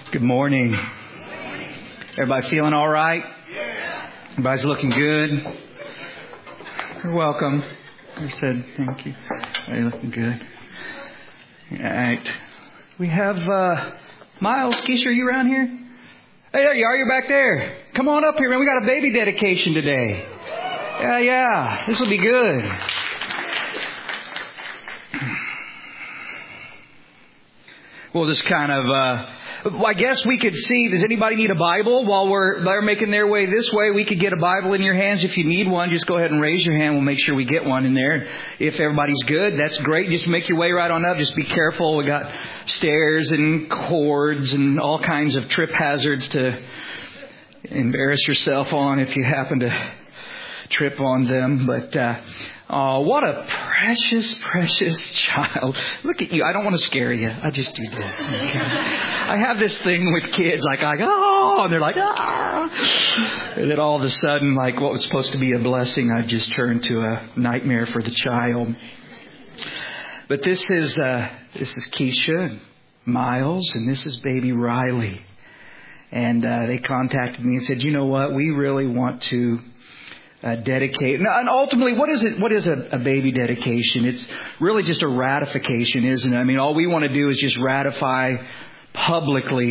Good morning. Everybody feeling all right? Everybody's looking good? You're welcome. I said thank you. Everybody looking good. All right. We have Miles. Keisha, are you around here? Hey, there you are. You're back there. Come on up here, man. We got a baby dedication today. Yeah. This will be good. Well, this kind of... I guess we could see, does anybody need a Bible? While they're making their way this way, we could get a Bible in your hands. If you need one, just go ahead and raise your hand. We'll make sure we get one in there. If everybody's good, that's great. Just make your way right on up. Just be careful. We got stairs and cords and all kinds of trip hazards to embarrass yourself on if you happen to trip on them. But what a precious child. Look at you. I don't want to scare you. I just do this. Okay? I have this thing with kids, like, oh, and they're like, ah. And then all of a sudden, like what was supposed to be a blessing, I've just turned to a nightmare for the child. But this is Keisha and Miles, and this is baby Riley. And they contacted me and said, you know what, we really want to dedicate. And ultimately, what is a baby dedication? It's really just a ratification, isn't it? I mean, all we want to do is just ratify publicly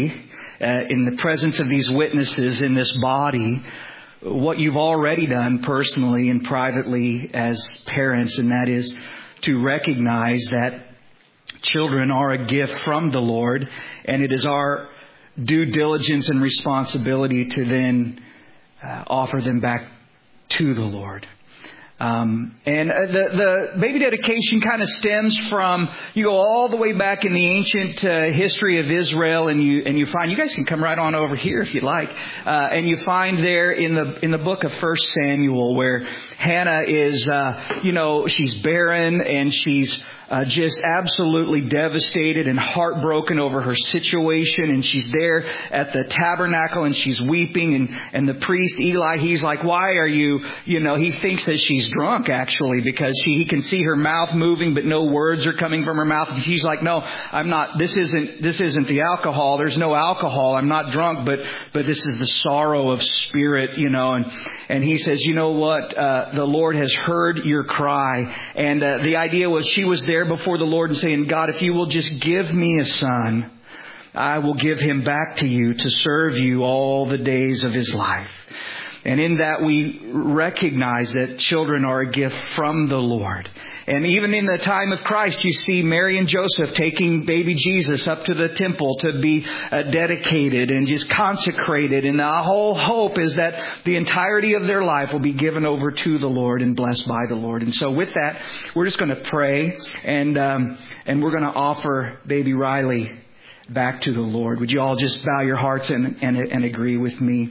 in the presence of these witnesses in this body what you've already done personally and privately as parents, and that is to recognize that children are a gift from the Lord, and it is our due diligence and responsibility to then offer them back to the Lord. And the baby dedication kind of stems from, you go all the way back in the ancient history of Israel, and you find, you guys can come right on over here if you'd like, and you find there in the book of 1 Samuel where Hannah is, she's barren and she's just absolutely devastated and heartbroken over her situation, and she's there at the tabernacle and she's weeping, and the priest Eli, he's like, why are you, he thinks that she's drunk actually, because he can see her mouth moving but no words are coming from her mouth, and she's like, no, I'm not, this isn't the alcohol, there's no alcohol, I'm not drunk, but this is the sorrow of spirit, and he says, you know what, the Lord has heard your cry. And the idea was, she was there before the Lord and saying, God, if you will just give me a son, I will give him back to you to serve you all the days of his life. And in that we recognize that children are a gift from the Lord. And even in the time of Christ, you see Mary and Joseph taking baby Jesus up to the temple to be dedicated and just consecrated. And the whole hope is that the entirety of their life will be given over to the Lord and blessed by the Lord. And so with that, we're just going to pray and we're going to offer baby Riley back to the Lord. Would you all just bow your hearts and agree with me?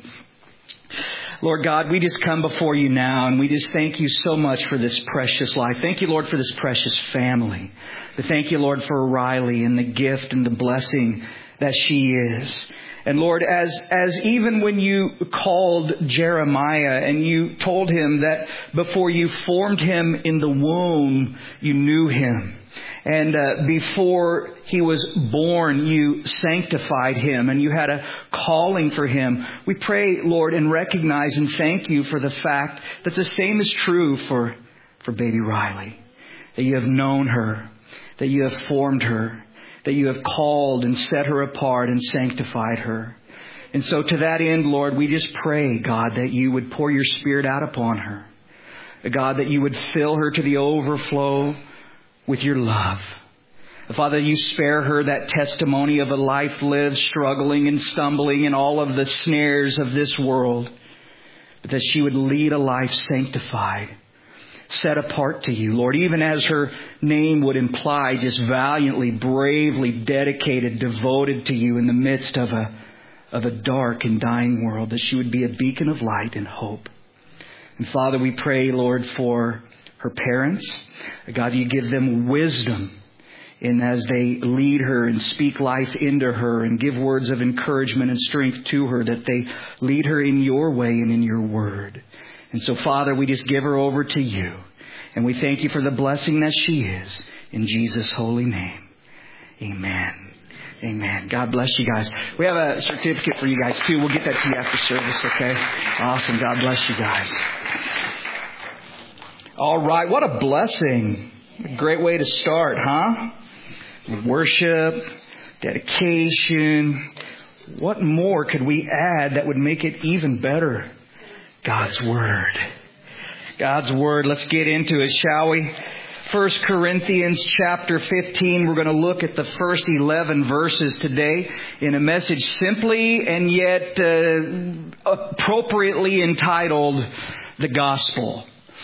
Lord God, we just come before you now, and we just thank you so much for this precious life. Thank you, Lord, for this precious family. Thank you, Lord, for Riley and the gift and the blessing that she is. And Lord, as even when you called Jeremiah and you told him that before you formed him in the womb, you knew him. And before he was born, you sanctified him and you had a calling for him. We pray, Lord, and recognize and thank you for the fact that the same is true for baby Riley. That you have known her, that you have formed her, that you have called and set her apart and sanctified her. And so to that end, Lord, we just pray, God, that you would pour your Spirit out upon her. God, that you would fill her to the overflow with your love. Father, you spare her that testimony of a life lived struggling and stumbling in all of the snares of this world, but that she would lead a life sanctified, set apart to you, Lord, even as her name would imply, just valiantly, bravely dedicated, devoted to you in the midst of a dark and dying world, that she would be a beacon of light and hope. And Father, we pray, Lord, for her parents. God, you give them wisdom in as they lead her and speak life into her and give words of encouragement and strength to her, that they lead her in your way and in your word. And so, Father, we just give her over to you. And we thank you for the blessing that she is. In Jesus' holy name, amen. Amen. God bless you guys. We have a certificate for you guys too. We'll get that to you after service, okay? Awesome. God bless you guys. All right. What a blessing. A great way to start, huh? Worship, dedication. What more could we add that would make it even better? God's Word. God's Word. Let's get into it, shall we? 1 Corinthians chapter 15. We're going to look at the first 11 verses today in a message simply and yet appropriately entitled, The Gospel.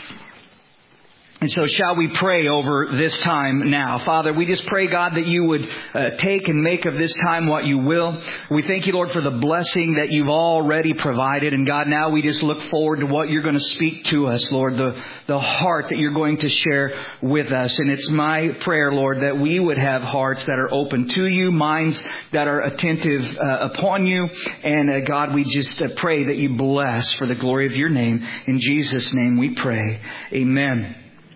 And so shall we pray over this time now? Father, we just pray, God, that you would take and make of this time what you will. We thank you, Lord, for the blessing that you've already provided. And God, now we just look forward to what you're going to speak to us, Lord, the heart that you're going to share with us. And it's my prayer, Lord, that we would have hearts that are open to you, minds that are attentive upon you. And God, we just pray that you bless for the glory of your name. In Jesus' name we pray. Amen.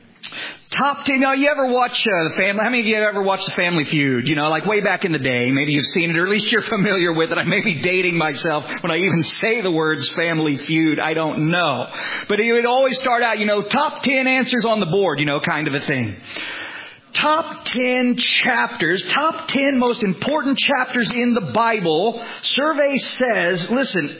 Top 10. Now, you ever watch the Family? How many of you have ever watched the Family Feud? You know, like way back in the day. Maybe you've seen it, or at least you're familiar with it. I may be dating myself when I even say the words Family Feud. I don't know. But it would always start out, top 10 answers on the board, kind of a thing. Top 10 chapters, top 10 most important chapters in the Bible. Survey says, listen,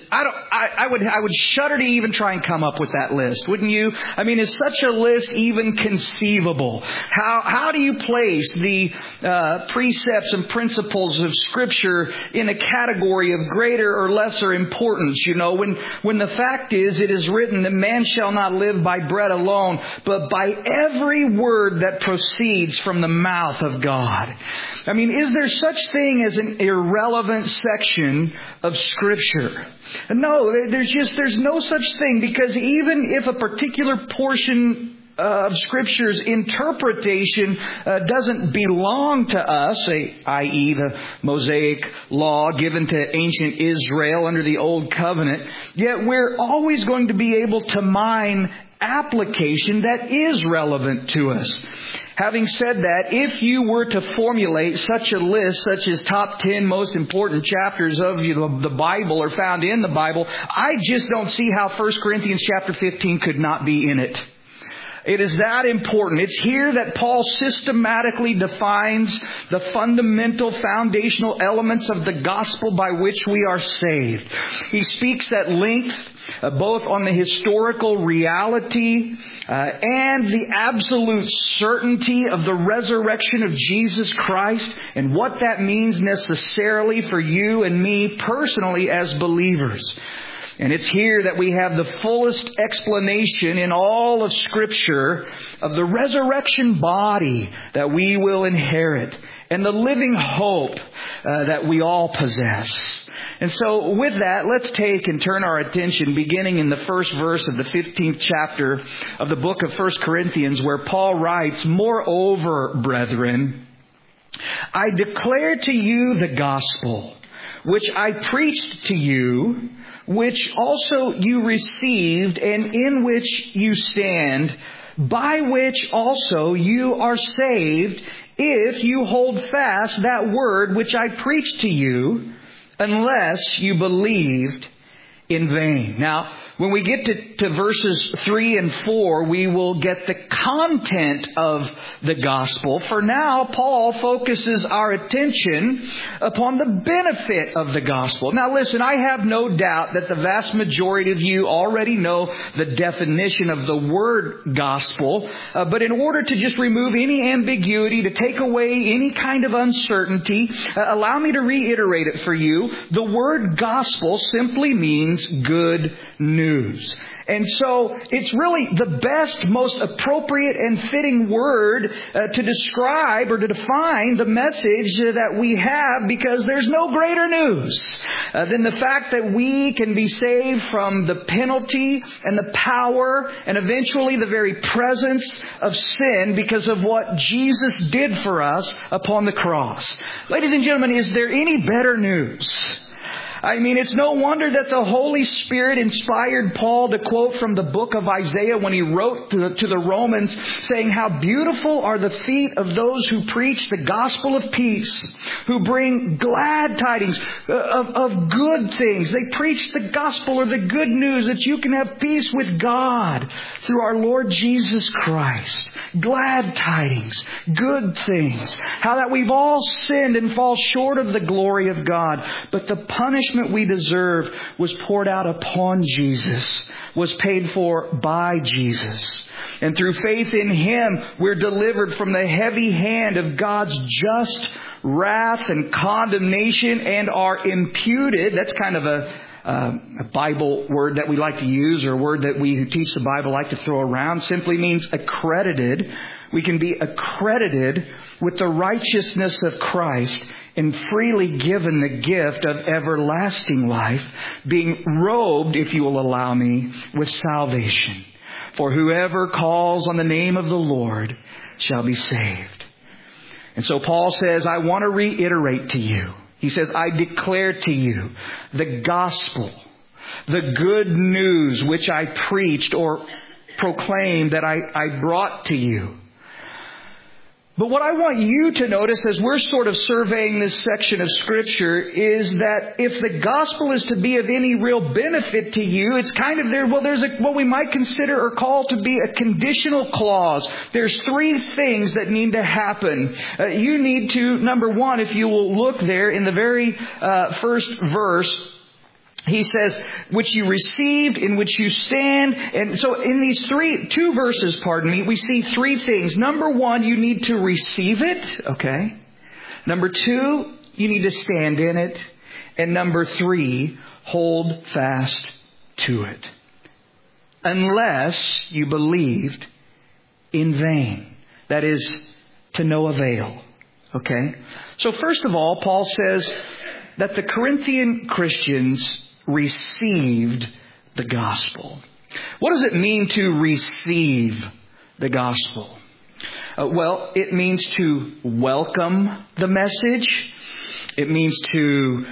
I would shudder to even try and come up with that list, wouldn't you? I mean, is such a list even conceivable? How do you place the precepts and principles of Scripture in a category of greater or lesser importance? When the fact is, it is written that man shall not live by bread alone, but by every word that proceeds from the mouth of God. I mean, is there such thing as an irrelevant section of Scripture? No, there's no such thing, because even if a particular portion of Scripture's interpretation doesn't belong to us, i.e. the Mosaic law given to ancient Israel under the Old Covenant, yet we're always going to be able to mine application that is relevant to us. Having said that, if you were to formulate such a list, such as top 10 most important chapters of the Bible or found in the Bible, I just don't see how 1 Corinthians chapter 15 could not be in it. It is that important. It's here that Paul systematically defines the fundamental foundational elements of the gospel by which we are saved. He speaks at length both on the historical reality and the absolute certainty of the resurrection of Jesus Christ and what that means necessarily for you and me personally as believers. And it's here that we have the fullest explanation in all of Scripture of the resurrection body that we will inherit and the living hope that we all possess. And so with that, let's take and turn our attention beginning in the first verse of the 15th chapter of the book of 1 Corinthians, where Paul writes, "Moreover, brethren, I declare to you the gospel, which I preached to you, which also you received and in which you stand, by which also you are saved, if you hold fast that word which I preached to you, unless you believed in vain." Now, when we get to verses 3 and 4, we will get the content of the gospel. For now, Paul focuses our attention upon the benefit of the gospel. Now listen, I have no doubt that the vast majority of you already know the definition of the word gospel. But in order to just remove any ambiguity, to take away any kind of uncertainty, allow me to reiterate it for you. The word gospel simply means good news. And so it's really the best, most appropriate and fitting word to describe or to define the message that we have, because there's no greater news than the fact that we can be saved from the penalty and the power and eventually the very presence of sin because of what Jesus did for us upon the cross. Ladies and gentlemen, is there any better news? I mean, it's no wonder that the Holy Spirit inspired Paul to quote from the book of Isaiah when he wrote to the Romans, saying, "How beautiful are the feet of those who preach the gospel of peace, who bring glad tidings of good things." They preach the gospel or the good news that you can have peace with God through our Lord Jesus Christ. Glad tidings, good things. How that we've all sinned and fall short of the glory of God. But the punishment we deserve was poured out upon Jesus, was paid for by Jesus. And through faith in Him, we're delivered from the heavy hand of God's just wrath and condemnation and are imputed. That's kind of a Bible word that we like to use, or a word that we who teach the Bible like to throw around. Simply means accredited. We can be accredited with the righteousness of Christ and freely given the gift of everlasting life, being robed, if you will allow me, with salvation. For whoever calls on the name of the Lord shall be saved. And so Paul says, I want to reiterate to you. He says, I declare to you the gospel, the good news which I preached or proclaimed that I brought to you. But what I want you to notice as we're sort of surveying this section of Scripture is that if the gospel is to be of any real benefit to you, it's kind of there. Well, there's what we might consider or call to be a conditional clause. There's three things that need to happen. You need to, number one, if you will look there in the very first verse, he says, which you received, in which you stand. And so in these two verses, we see three things. Number one, you need to receive it. Okay. Number two, you need to stand in it. And number three, hold fast to it. Unless you believed in vain. That is, to no avail. Okay. So first of all, Paul says that the Corinthian Christians received the gospel. What does it mean to receive the gospel? Well, it means to welcome the message. It means to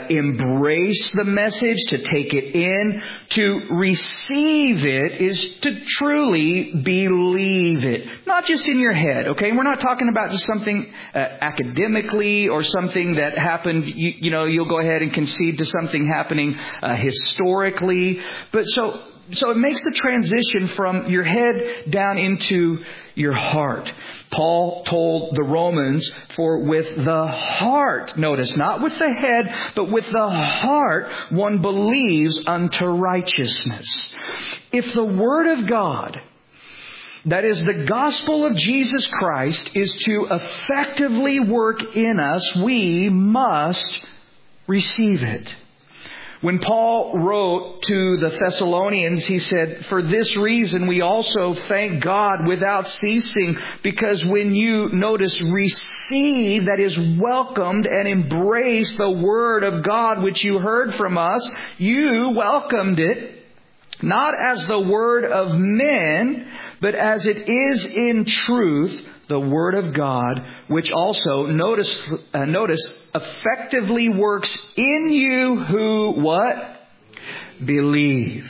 embrace the message, to take it in. To receive it is to truly believe it. Not just in your head, okay? We're not talking about just something academically or something that happened, you'll go ahead and concede to something happening historically. But so it makes the transition from your head down into your heart. Paul told the Romans, for with the heart, notice, not with the head, but with the heart, one believes unto righteousness. If the Word of God, that is the gospel of Jesus Christ, is to effectively work in us, we must receive it. When Paul wrote to the Thessalonians, he said, for this reason we also thank God without ceasing, because when you, notice, receive, that is welcomed and embrace the Word of God which you heard from us, you welcomed it, not as the word of men, but as it is in truth, the Word of God, which also, notice, effectively works in you who, what? Believe.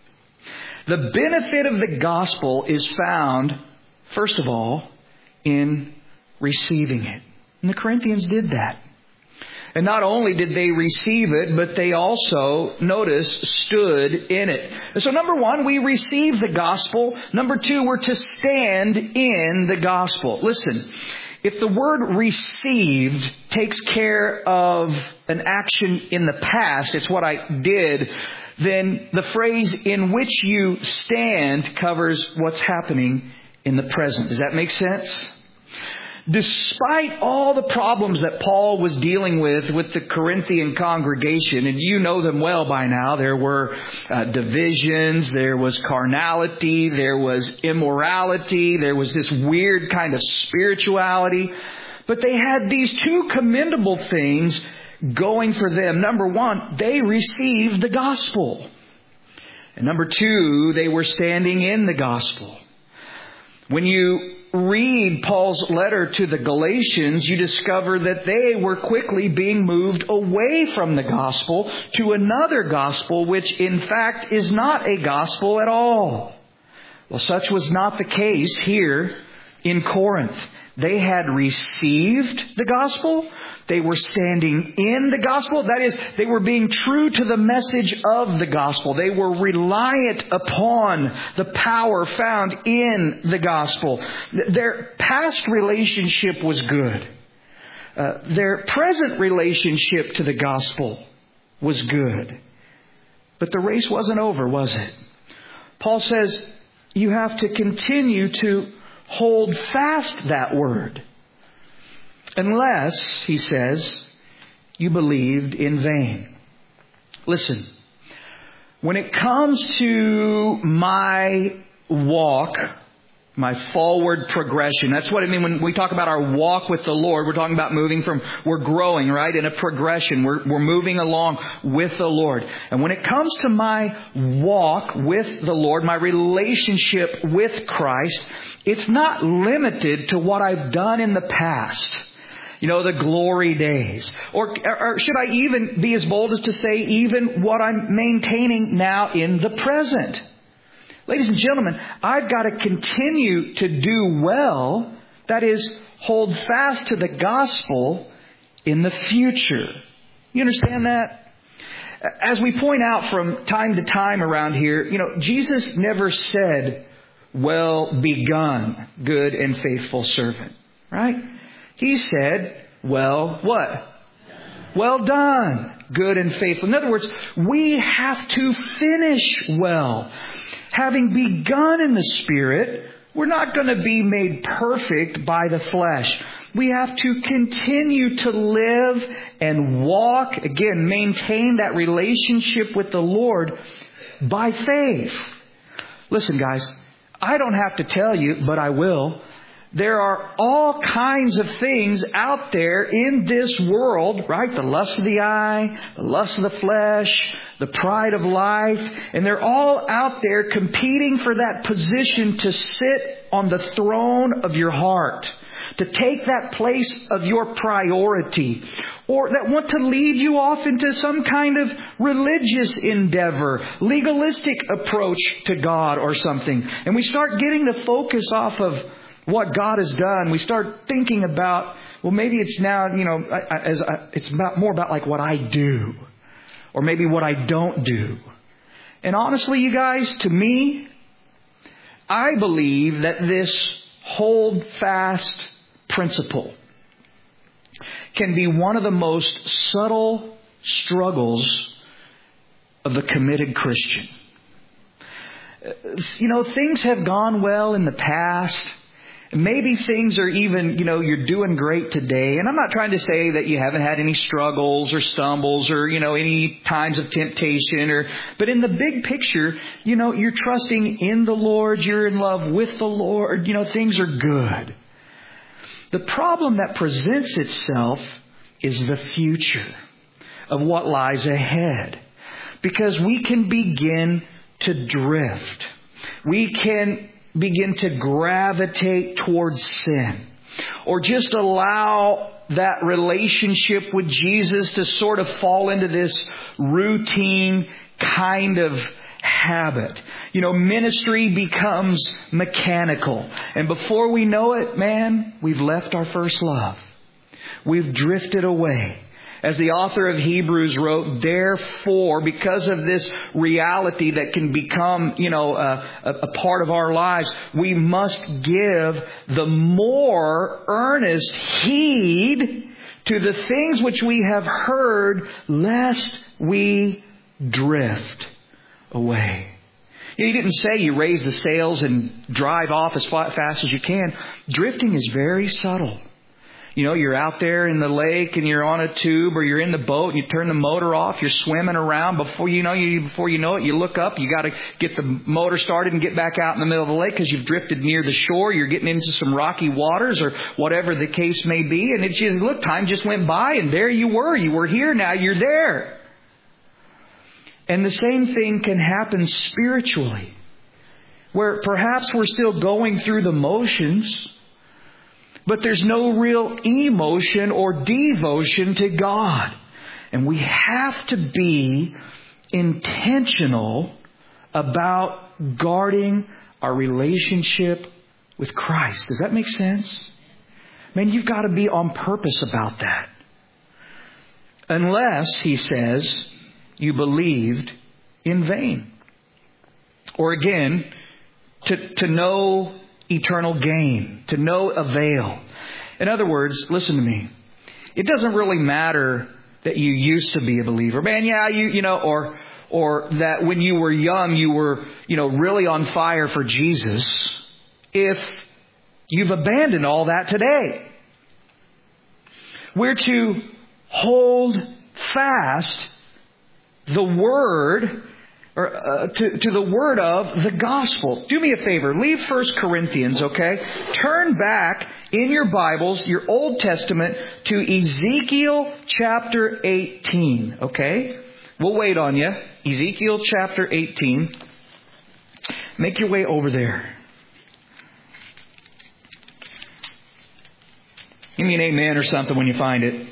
The benefit of the gospel is found, first of all, in receiving it. And the Corinthians did that. And not only did they receive it, but they also, notice, stood in it. And so number one, we receive the gospel. Number two, we're to stand in the gospel. Listen, if the word received takes care of an action in the past, it's what I did, then the phrase in which you stand covers what's happening in the present. Does that make sense? Despite all the problems that Paul was dealing with the Corinthian congregation, and you know them well by now, there were divisions, there was carnality, there was immorality, there was this weird kind of spirituality. But they had these two commendable things going for them. Number one, they received the gospel. And number two, they were standing in the gospel. When you read Paul's letter to the Galatians, you discover that they were quickly being moved away from the gospel to another gospel, which in fact is not a gospel at all. Well, such was not the case here in Corinth. They had received the gospel. They were standing in the gospel. That is, they were being true to the message of the gospel. They were reliant upon the power found in the gospel. Their past relationship was good. Their present relationship to the gospel was good. But the race wasn't over, was it? Paul says you have to continue to hold fast that word. Unless, he says, you believed in vain. Listen, when it comes to my walk, my forward progression, that's what I mean when we talk about our walk with the Lord. We're talking about we're growing, right, in a progression. We're moving along with the Lord. And when it comes to my walk with the Lord, my relationship with Christ, it's not limited to what I've done in the past. You know, the glory days. Or should I even be as bold as to say even what I'm maintaining now in the present? Ladies and gentlemen, I've got to continue to do well. That is, hold fast to the gospel in the future. You understand that? As we point out from time to time around here, Jesus never said, well begun, good and faithful servant. Right? He said, well, what? Well done, good and faithful. In other words, we have to finish well. Having begun in the Spirit, we're not going to be made perfect by the flesh. We have to continue to live and walk, again, maintain that relationship with the Lord by faith. Listen, guys, I don't have to tell you, but I will. There are all kinds of things out there in this world, right? The lust of the eye, the lust of the flesh, the pride of life. And they're all out there competing for that position to sit on the throne of your heart, to take that place of your priority, or that want to lead you off into some kind of religious endeavor, legalistic approach to God or something. And we start getting the focus off of what God has done. We start thinking about, well, maybe it's now, it's more about like what I do, or maybe what I don't do. And honestly, you guys, to me, I believe that this hold fast principle can be one of the most subtle struggles of the committed Christian. Things have gone well in the past. Maybe things are even, you're doing great today. And I'm not trying to say that you haven't had any struggles or stumbles or, any times of temptation but in the big picture, you're trusting in the Lord. You're in love with the Lord. Things are good. The problem that presents itself is the future of what lies ahead. Because we can begin to drift. We can begin to gravitate towards sin, or just allow that relationship with Jesus to sort of fall into this routine kind of habit. Ministry becomes mechanical, and before we know it, man, we've left our first love. We've drifted away. As the author of Hebrews wrote, therefore, because of this reality that can become, a part of our lives, we must give the more earnest heed to the things which we have heard, lest we drift away. He didn't say you raise the sails and drive off as fast as you can. Drifting is very subtle. You're out there in the lake and you're on a tube, or you're in the boat and you turn the motor off. You're swimming around. Before you know it, you look up. You got to get the motor started and get back out in the middle of the lake because you've drifted near the shore. You're getting into some rocky waters or whatever the case may be. And it's just, look, time just went by and there you were. You were here. Now you're there. And the same thing can happen spiritually, where perhaps we're still going through the motions. but there's no real emotion or devotion to God. And we have to be intentional about guarding our relationship with Christ. Does that make sense? Man, you've got to be on purpose about that. Unless, he says, you believed in vain. Or again, to no eternal gain, to no avail. In other words, listen to me. It doesn't really matter that you used to be a believer. Man, yeah, or that when you were young, you were, really on fire for Jesus. If you've abandoned all that today. We're to hold fast the Word, or to the Word of the Gospel. Do me a favor. Leave 1 Corinthians, okay? Turn back in your Bibles, your Old Testament, to Ezekiel chapter 18, okay? We'll wait on you. Ezekiel chapter 18. Make your way over there. Give me an amen or something when you find it.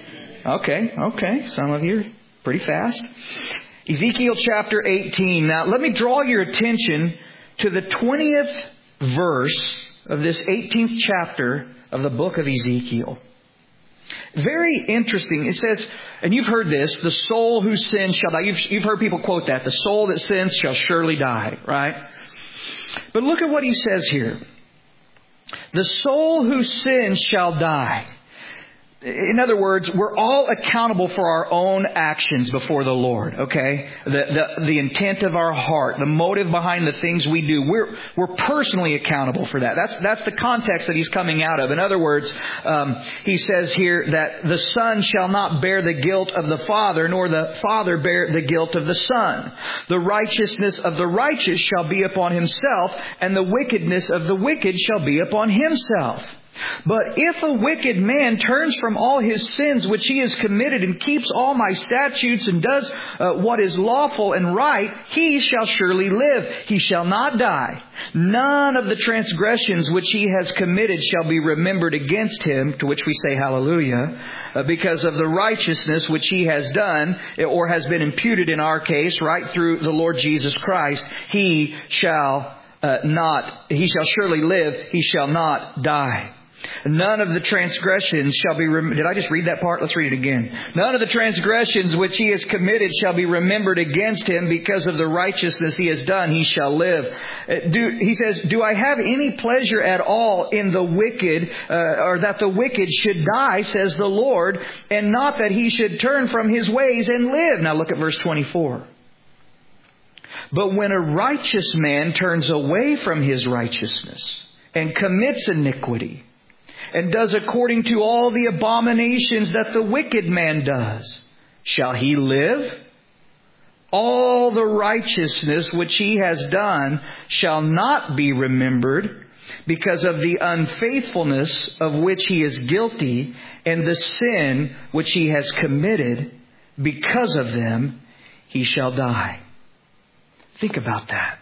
Okay. Some of you are pretty fast. Ezekiel chapter 18. Now, let me draw your attention to the 20th verse of this 18th chapter of the book of Ezekiel. Very interesting. It says, and you've heard this, the soul who sins shall die. You've heard people quote that. The soul that sins shall surely die, right? But look at what he says here. The soul who sins shall die. In other words, we're all accountable for our own actions before the Lord, okay? The intent of our heart, the motive behind the things we do. We're personally accountable for that. That's the context that he's coming out of. In other words, he says here that the Son shall not bear the guilt of the Father, nor the Father bear the guilt of the Son. The righteousness of the righteous shall be upon himself, and the wickedness of the wicked shall be upon himself. But if a wicked man turns from all his sins which he has committed and keeps all my statutes and does what is lawful and right, he shall surely live. He shall not die. None of the transgressions which he has committed shall be remembered against him, to which we say hallelujah, because of the righteousness which he has done, or has been imputed in our case, right through the Lord Jesus Christ. He shall surely live. He shall not die. None of the transgressions shall be... Did I just read that part? Let's read it again. None of the transgressions which he has committed shall be remembered against him, because of the righteousness he has done, he shall live. He says, do I have any pleasure at all in the wicked, or that the wicked should die, says the Lord, and not that he should turn from his ways and live? Now look at verse 24. But when a righteous man turns away from his righteousness and commits iniquity, and does according to all the abominations that the wicked man does, shall he live? All the righteousness which he has done shall not be remembered, because of the unfaithfulness of which he is guilty, and the sin which he has committed. Because of them he shall die. Think about that.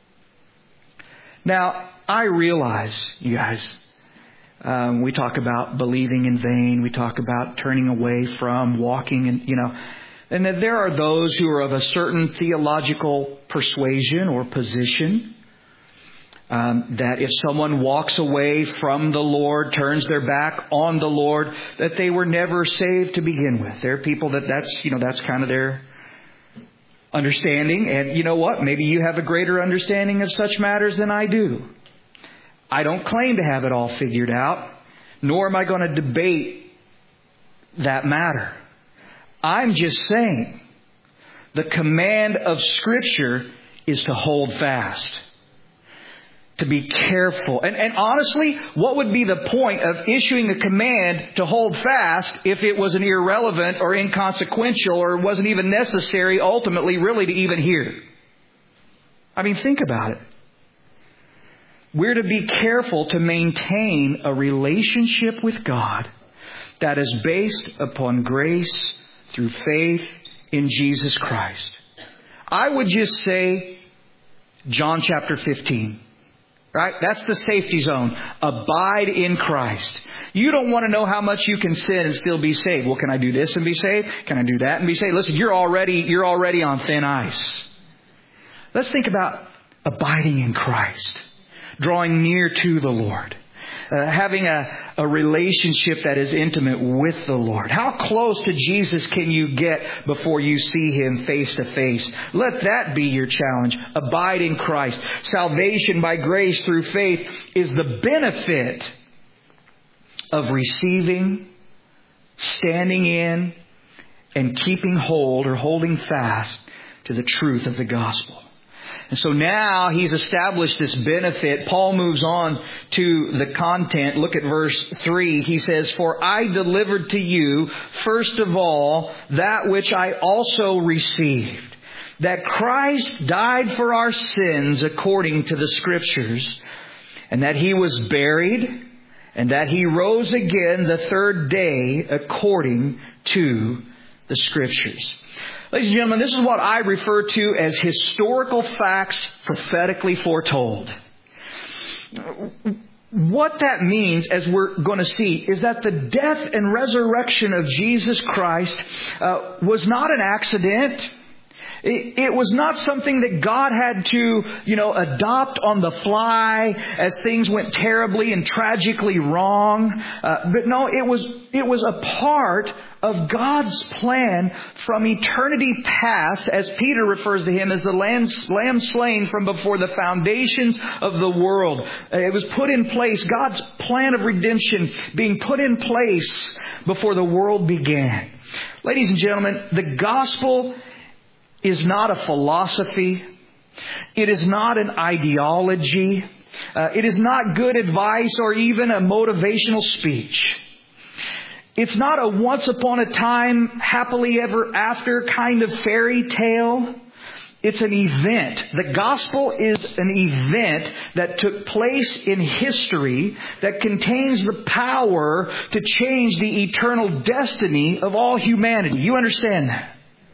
Now, I realize, you guys, we talk about believing in vain. We talk about turning away from, walking, and that there are those who are of a certain theological persuasion or position, that if someone walks away from the Lord, turns their back on the Lord, that they were never saved to begin with. There are people that's kind of their understanding. And you know what? Maybe you have a greater understanding of such matters than I do. I don't claim to have it all figured out, nor am I going to debate that matter. I'm just saying the command of Scripture is to hold fast, to be careful. And honestly, what would be the point of issuing a command to hold fast if it was an irrelevant or inconsequential, or wasn't even necessary ultimately really to even hear? I mean, think about it. We're to be careful to maintain a relationship with God that is based upon grace through faith in Jesus Christ. I would just say John chapter 15. Right? That's the safety zone. Abide in Christ. You don't want to know how much you can sin and still be saved. Well, can I do this and be saved? Can I do that and be saved? Listen, you're already on thin ice. Let's think about abiding in Christ. Drawing near to the Lord. Having a relationship that is intimate with the Lord. How close to Jesus can you get before you see Him face to face? Let that be your challenge. Abide in Christ. Salvation by grace through faith is the benefit of receiving, standing in, and keeping hold or holding fast to the truth of the gospel. And so now he's established this benefit. Paul moves on to the content. Look at verse 3. He says, "For I delivered to you, first of all, that which I also received, that Christ died for our sins according to the Scriptures, and that He was buried, and that He rose again the third day according to the Scriptures." Ladies and gentlemen, this is what I refer to as historical facts prophetically foretold. What that means, as we're going to see, is that the death and resurrection of Jesus Christ was not an accident. It was not something that God had to, adopt on the fly as things went terribly and tragically wrong. But no, it was a part of God's plan from eternity past, as Peter refers to Him as the lamb slain from before the foundations of the world. It was put in place, God's plan of redemption being put in place before the world began. Ladies and gentlemen, the gospel is not a philosophy. It is not an ideology. It is not good advice or even a motivational speech. It's not a once upon a time, happily ever after kind of fairy tale. It's an event. The gospel is an event that took place in history that contains the power to change the eternal destiny of all humanity. You understand that?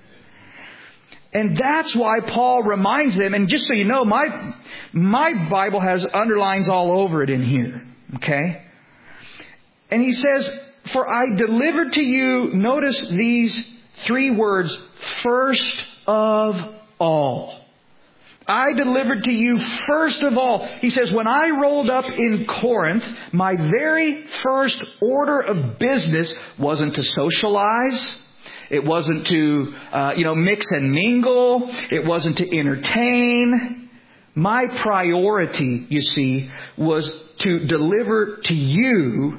And that's why Paul reminds them, and just so you know, my Bible has underlines all over it in here. Okay? And he says, "For I delivered to you," notice these three words, "first of all." I delivered to you first of all. He says, when I rolled up in Corinth, my very first order of business wasn't to socialize. It wasn't to, mix and mingle. It wasn't to entertain. My priority, you see, was to deliver to you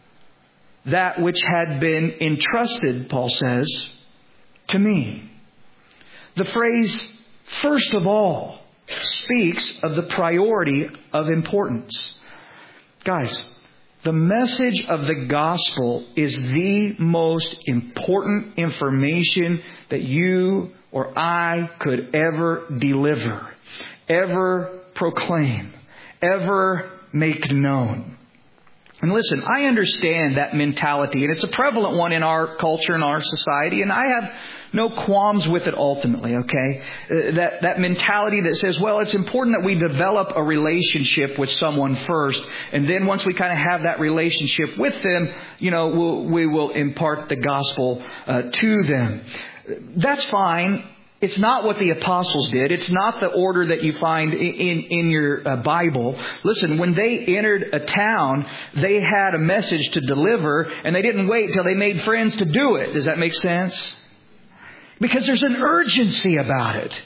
that which had been entrusted, Paul says, to me. The phrase, "first of all," speaks of the priority of importance. Guys, the message of the gospel is the most important information that you or I could ever deliver, ever proclaim, ever make known. And listen, I understand that mentality, and it's a prevalent one in our culture and our society, and I have no qualms with it ultimately, okay? That mentality that says, well, it's important that we develop a relationship with someone first, and then once we kind of have that relationship with them, we will impart the gospel to them. That's fine. It's not what the apostles did. It's not the order that you find in your Bible. Listen, when they entered a town, they had a message to deliver, and they didn't wait till they made friends to do it. Does that make sense? Because there's an urgency about it.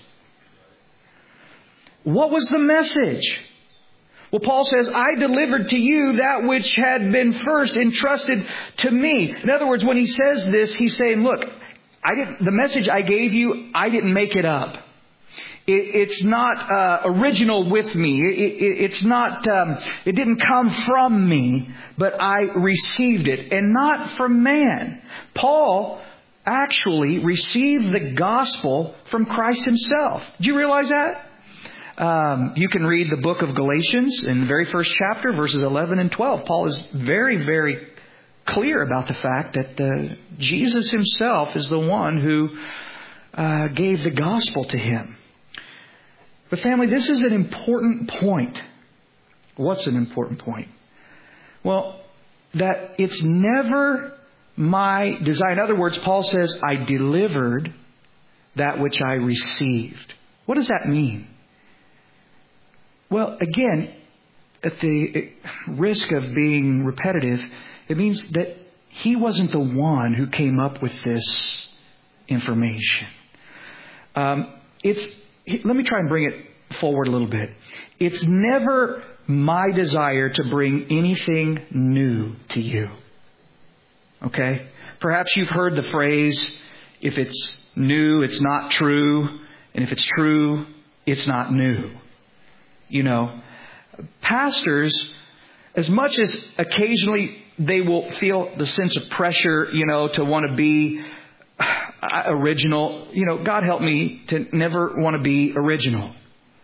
What was the message? Well, Paul says, I delivered to you that which had been first entrusted to me. In other words, when he says this, he's saying, look, the message I gave you, I didn't make it up. It's not original with me. It's not. It didn't come from me, but I received it, and not from man. Paul actually received the gospel from Christ Himself. Do you realize that? You can read the book of Galatians in the very first chapter, verses 11 and 12. Paul is very, very clear about the fact that Jesus Himself is the one who gave the gospel to him. But family, this is an important point. What's an important point? Well, that it's never my desire. In other words, Paul says, I delivered that which I received. What does that mean? Well, again, at the risk of being repetitive, it means that he wasn't the one who came up with this information. Let me try and bring it forward a little bit. It's never my desire to bring anything new to you. Okay? Perhaps you've heard the phrase, if it's new, it's not true. And if it's true, it's not new. You know, pastors, as much as occasionally they will feel the sense of pressure, to want to be original. God help me to never want to be original.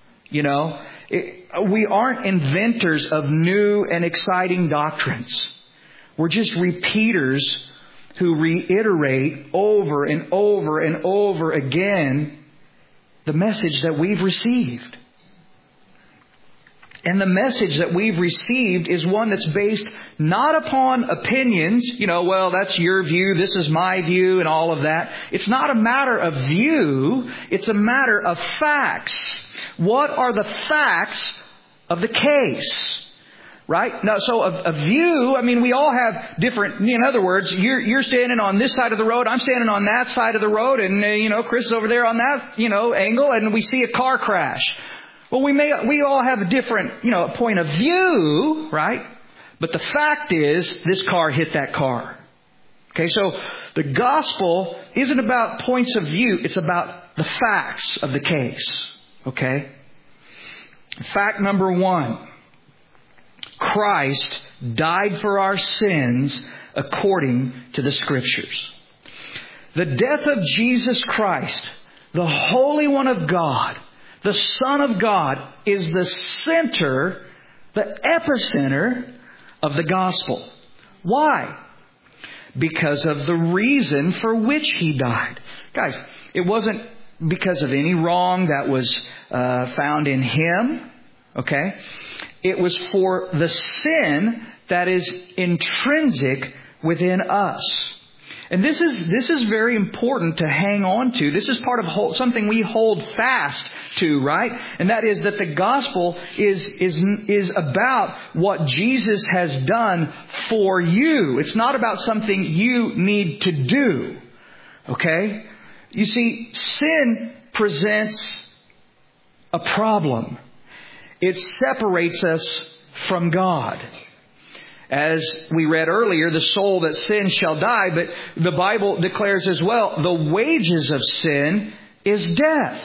We aren't inventors of new and exciting doctrines. We're just repeaters who reiterate over and over and over again the message that we've received. And the message that we've received is one that's based not upon opinions, well, that's your view, this is my view, and all of that. It's not a matter of view, it's a matter of facts. What are the facts of the case? Right? Now, so a view, we all have different, in other words, you're standing on this side of the road, I'm standing on that side of the road, and, Chris is over there on that, angle, and we see a car crash. Well, we all have a different, point of view, right? But the fact is, this car hit that car. Okay, so the gospel isn't about points of view, it's about the facts of the case. Okay? Fact number 1. Christ died for our sins according to the Scriptures. The death of Jesus Christ, the Holy One of God, the Son of God, is the center, the epicenter of the gospel. Why? Because of the reason for which He died. Guys, it wasn't because of any wrong that was found in Him. Okay? It was for the sin that is intrinsic within us. And this is very important to hang on to. This is part of something we hold fast to, right? And that is that the gospel is about what Jesus has done for you. It's not about something you need to do. Okay? You see, sin presents a problem. It separates us from God. As we read earlier, the soul that sins shall die, but the Bible declares as well, the wages of sin is death.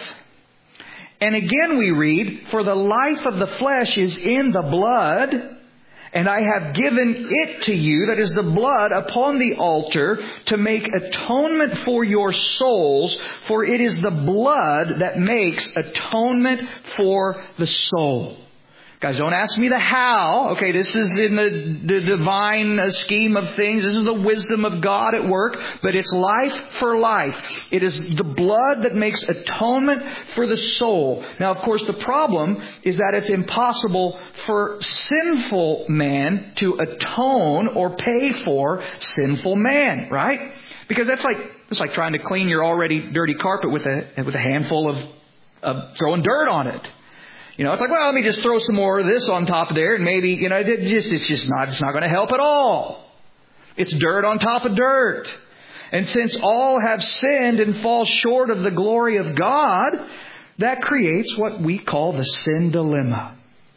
And again we read, for the life of the flesh is in the blood, and I have given it to you, that is the blood, upon the altar to make atonement for your souls, for it is the blood that makes atonement for the soul. Guys, don't ask me the how. Okay, this is in the divine scheme of things. This is the wisdom of God at work. But it's life for life. It is the blood that makes atonement for the soul. Now, of course, the problem is that it's impossible for sinful man to atone or pay for sinful man, right? Because it's like trying to clean your already dirty carpet with a handful of throwing dirt on it. It's like, well, let me just throw some more of this on top of there, and maybe, it's not going to help at all. It's dirt on top of dirt. And since all have sinned and fall short of the glory of God, that creates what we call the sin dilemma.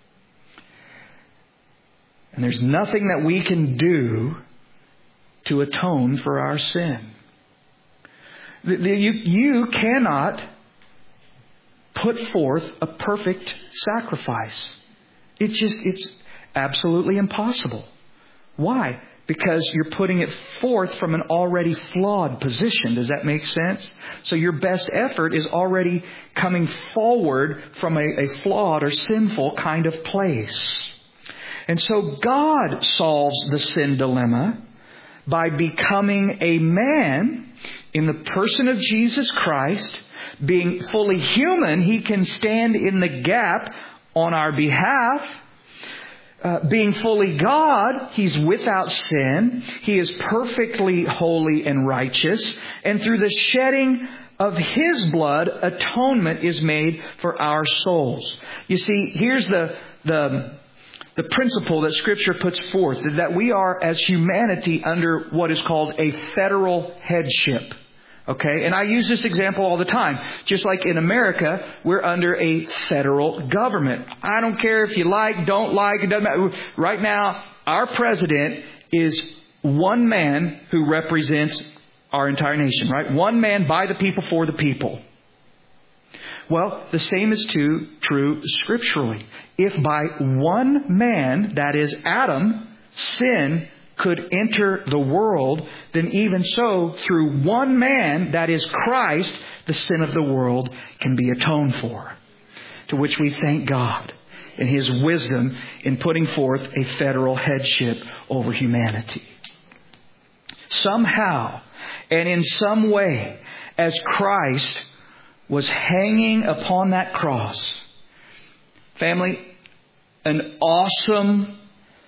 And there's nothing that we can do to atone for our sin. You cannot put forth a perfect sacrifice. It's absolutely impossible. Why? Because you're putting it forth from an already flawed position. Does that make sense? So your best effort is already coming forward from a flawed or sinful kind of place. And so God solves the sin dilemma by becoming a man in the person of Jesus Christ. Being fully human, He can stand in the gap on our behalf. being fully God, He's without sin. He is perfectly holy and righteous. And through the shedding of His blood, atonement is made for our souls. You see, here's the principle that Scripture puts forth, that we are, as humanity, under what is called a federal headship. Okay, and I use this example all the time. Just like in America, we're under a federal government. I don't care if you like, don't like, it doesn't matter. Right now, our president is one man who represents our entire nation, right? One man by the people for the people. Well, the same is true scripturally. If by one man, that is Adam, sin could enter the world, then even so, through one man, that is Christ, the sin of the world can be atoned for. To which we thank God in His wisdom in putting forth a federal headship over humanity. Somehow and in some way, as Christ was hanging upon that cross, family, an awesome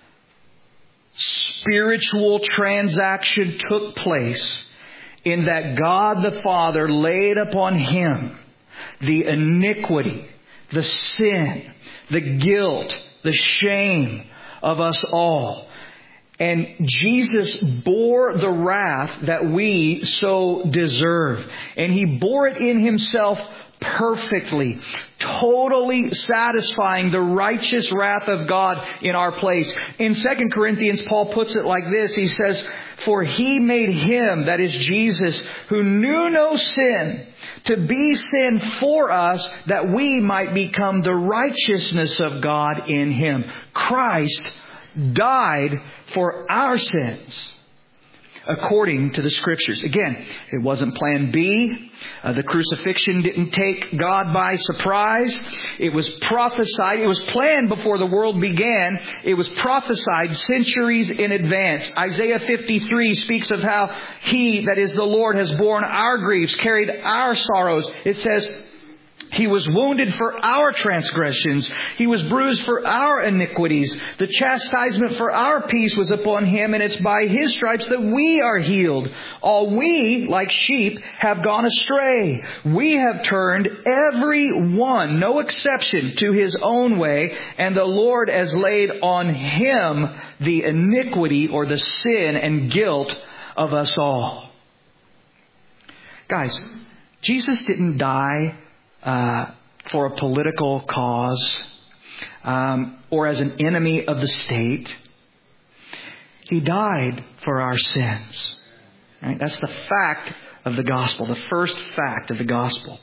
spiritual transaction took place in that God the Father laid upon Him the iniquity, the sin, the guilt, the shame of us all. And Jesus bore the wrath that we so deserve. And He bore it in Himself perfectly, totally satisfying the righteous wrath of God in our place. In 2 Corinthians, Paul puts it like this. He says, "For He made Him," that is Jesus, "who knew no sin, to be sin for us, that we might become the righteousness of God in Him." Christ died for our sins, according to the Scriptures. Again, it wasn't plan B. The crucifixion didn't take God by surprise. It was prophesied. It was planned before the world began. It was prophesied centuries in advance. Isaiah 53 speaks of how He, that is the Lord, has borne our griefs, carried our sorrows. It says, He was wounded for our transgressions. He was bruised for our iniquities. The chastisement for our peace was upon Him, and it's by His stripes that we are healed. All we, like sheep, have gone astray. We have turned every one, no exception, to his own way, and the Lord has laid on Him the iniquity or the sin and guilt of us all. Guys, Jesus didn't die for a political cause, or as an enemy of the state. He died for our sins. Right? That's the fact of the gospel, the first fact of the gospel.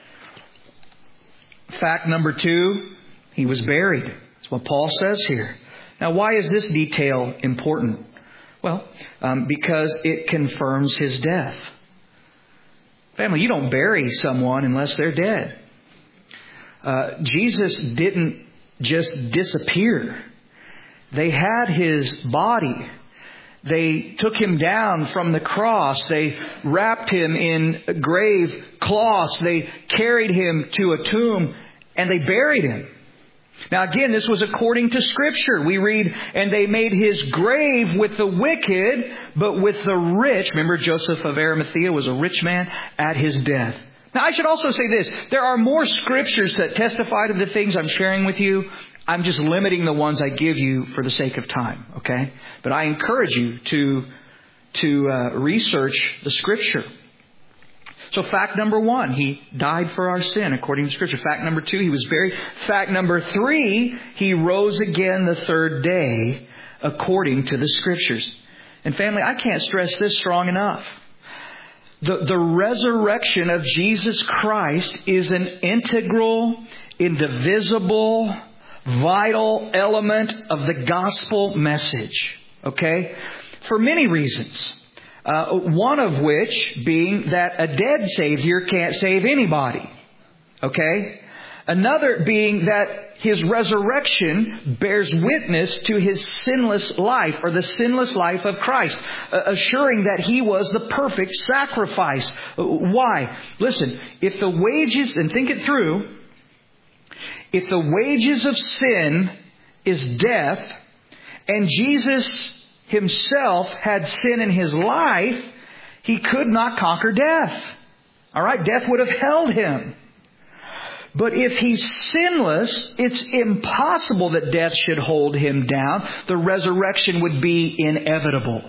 Fact number 2, He was buried. That's what Paul says here. Now, why is this detail important? Well, because it confirms His death. Family, you don't bury someone unless they're dead. Jesus didn't just disappear. They had His body. They took Him down from the cross. They wrapped Him in grave cloths. They carried Him to a tomb and they buried Him. Now again, this was according to Scripture. We read, "And they made His grave with the wicked, but with the rich." Remember, Joseph of Arimathea was a rich man at his death. Now I should also say this. There are more Scriptures that testify to the things I'm sharing with you. I'm just limiting the ones I give you for the sake of time. Okay? But I encourage you to research the Scripture. So fact number 1, He died for our sin according to Scripture. Fact number 2, He was buried. Fact number 3, He rose again the third day according to the Scriptures. And family, I can't stress this strong enough. The resurrection of Jesus Christ is an integral, indivisible, vital element of the gospel message. Okay? For many reasons. One of which being that a dead Savior can't save anybody. Okay? Another being that His resurrection bears witness to His sinless life, or the sinless life of Christ, assuring that He was the perfect sacrifice. Why? Listen, if the wages, and think it through, if the wages of sin is death, and Jesus himself had sin in his life, he could not conquer death. All right, death would have held him. But if he's sinless, it's impossible that death should hold him down. The resurrection would be inevitable.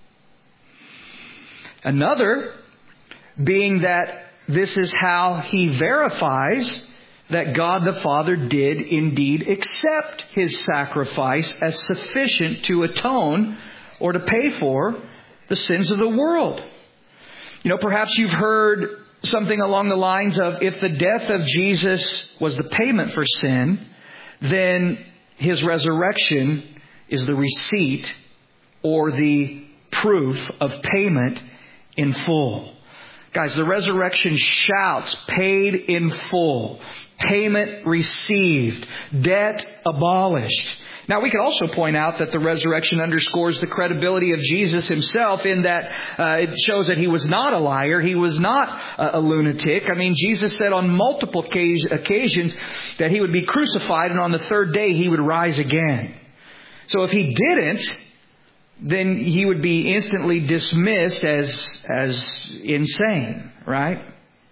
Another being that this is how he verifies that God the Father did indeed accept his sacrifice as sufficient to atone or to pay for the sins of the world. You know, perhaps you've heard something along the lines of, if the death of Jesus was the payment for sin, then his resurrection is the receipt or the proof of payment in full. Guys, the resurrection shouts, paid in full, payment received, debt abolished. Now, we could also point out that the resurrection underscores the credibility of Jesus himself in that it shows that he was not a liar. He was not a lunatic. I mean, Jesus said on multiple occasions that he would be crucified and on the third day he would rise again. So if he didn't, then he would be instantly dismissed as insane, right?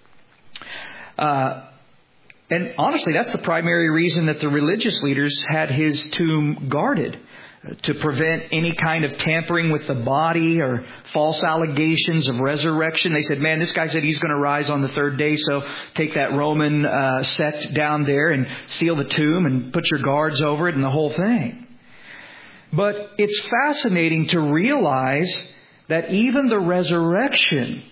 And honestly, that's the primary reason that the religious leaders had his tomb guarded, to prevent any kind of tampering with the body or false allegations of resurrection. They said, man, this guy said he's going to rise on the third day, so take that Roman sect down there and seal the tomb and put your guards over it and the whole thing. But it's fascinating to realize that even the resurrection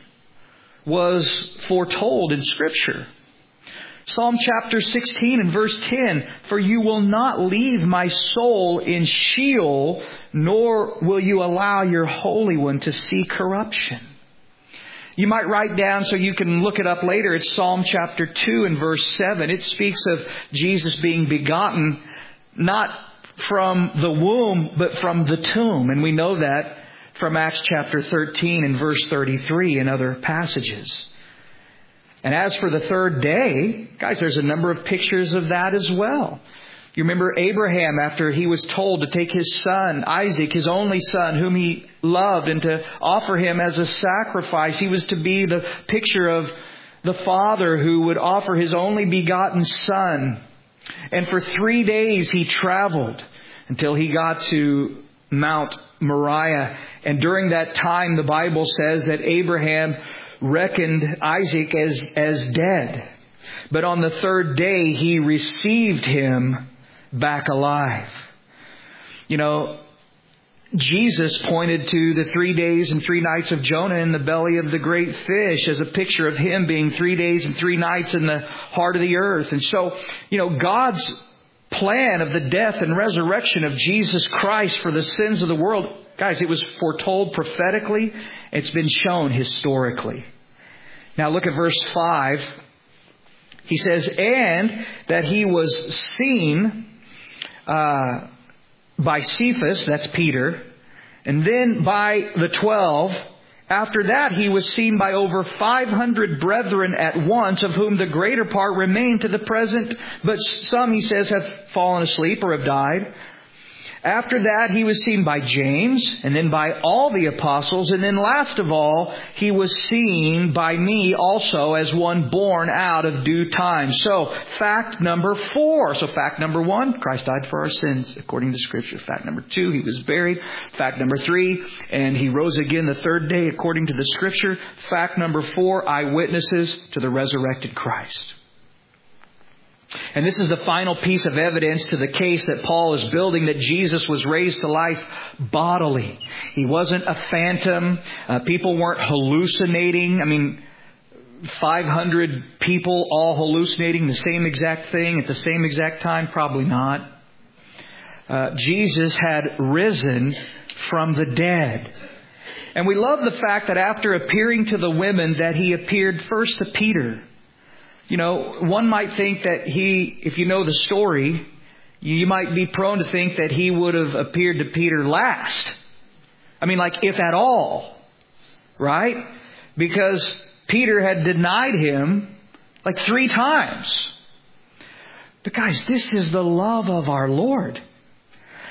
was foretold in Scripture. Psalm chapter 16 and verse 10, for you will not leave my soul in Sheol, nor will you allow your Holy One to see corruption. You might write down so you can look it up later. It's Psalm chapter 2 and verse 7. It speaks of Jesus being begotten not from the womb, but from the tomb. And we know that from Acts chapter 13 and verse 33 and other passages. And as for the third day, guys, there's a number of pictures of that as well. You remember Abraham, after he was told to take his son, Isaac, his only son, whom he loved, and to offer him as a sacrifice. He was to be the picture of the father who would offer his only begotten son. And for 3 days he traveled until he got to Mount Moriah. And during that time, the Bible says that Abraham reckoned Isaac as dead. But on the third day, he received him back alive. You know, Jesus pointed to the 3 days and 3 nights of Jonah in the belly of the great fish as a picture of him being 3 days and 3 nights in the heart of the earth. And so, you know, God's plan of the death and resurrection of Jesus Christ for the sins of the world, guys, it was foretold prophetically. It's been shown historically. Now look at verse 5. He says, and that he was seen by Cephas, that's Peter, and then by the 12. After that, he was seen by over 500 brethren at once, of whom the greater part remain to the present, but some, he says, have fallen asleep or have died. After that, he was seen by James, and then by all the apostles, and then last of all, he was seen by me also as one born out of due time. So, fact number 4. So, fact number 1, Christ died for our sins, according to Scripture. Fact number 2, he was buried. Fact number 3, and he rose again the third day, according to the Scripture. Fact number 4, eyewitnesses to the resurrected Christ. And this is the final piece of evidence to the case that Paul is building, that Jesus was raised to life bodily. He wasn't a phantom. People weren't hallucinating. I mean, 500 people all hallucinating the same exact thing at the same exact time? Probably not. Jesus had risen from the dead. And we love the fact that after appearing to the women, that he appeared first to Peter. You know, one might think that if you know the story, you might be prone to think that he would have appeared to Peter last. I mean, like, if at all. Right? Because Peter had denied him like 3 times. But guys, this is the love of our Lord.